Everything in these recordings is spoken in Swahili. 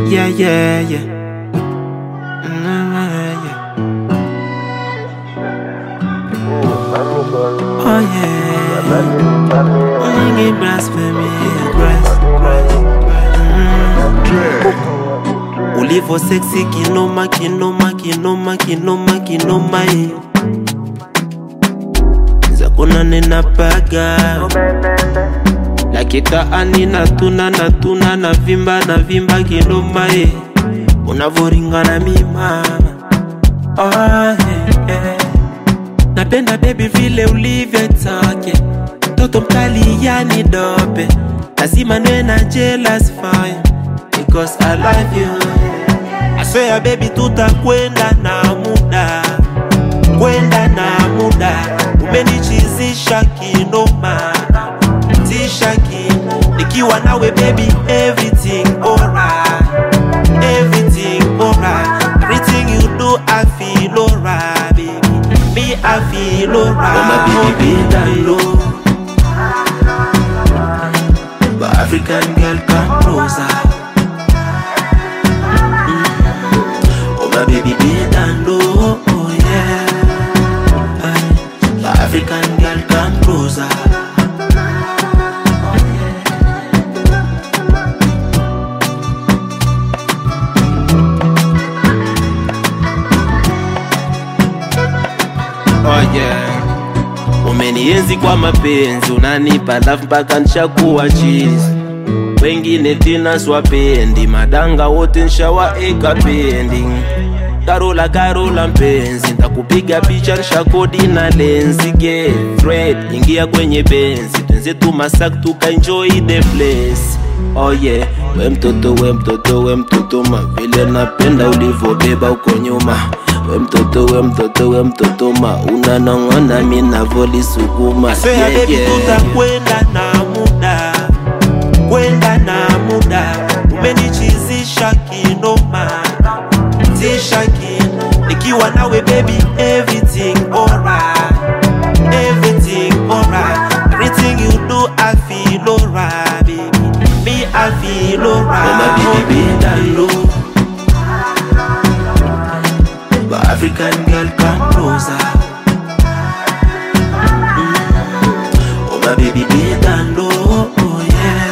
Yeah, yeah, yeah. Yeah. Oh yeah. Give blasphemy, grace. Ulivo sexy kinoma, kinoma, kinoma, kinoma, kinoma. Zakuna nena paga. Lakita ani natuna na vimba kinoma. Unavoringa na mi mama. Oh yeah. Napenda baby vile ulivyo take. Toto mkali yani dope. Lazima nwe na jealous fire, because I love you. I swear baby tutakwenda na muda. Kwenda na muda. Umenichizisha kinoma. Tisha kinoma. Nikiwa nawe baby everything alright. Everything alright. Everything you do I feel alright baby. Me I feel alright. Oh my baby down low. But African girl come closer. Oh my baby down low. Oh yeah. But African girl come closer. Oh yeah. Umenienzi kwa mapenzi, unanipa love mpaka nishakuwa cheese. Wengine tena swapendi, madanga wote nshawaeka pending. Karola mpenzi, nitakupiga picha nishakodi na lensi. Get thread, ingia kwenye benzi, tenze tu masak tuka enjoy the place. Oh yeah, we mtoto ma, vile napenda ulivobeba uko nyuma. We mtoto ma, unanong'ona mina voli suguma. Yeah, baby yeah. Tutakwenda na muda. Kwenda na muda. Umenichizisha kinoma. Tisha kinoma. Nikiwa nawe baby everything alright. Everything alright. Everything you do I feel alright baby. Me I feel alright. Oh my baby down low. But African girl come closer. Oh my baby down low. Oh yeah.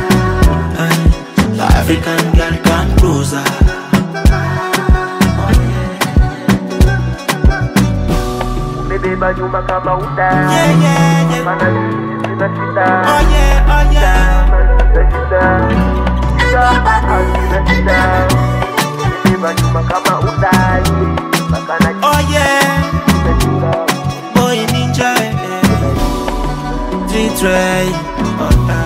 But African girl come closer. Beba nyuma kama udai. Yeah, yeah, yeah. Mana sina shida. Oh yeah, oh yeah. Sina shida. Beba nyuma kama udai. Oh yeah. Boy ninja. Three try.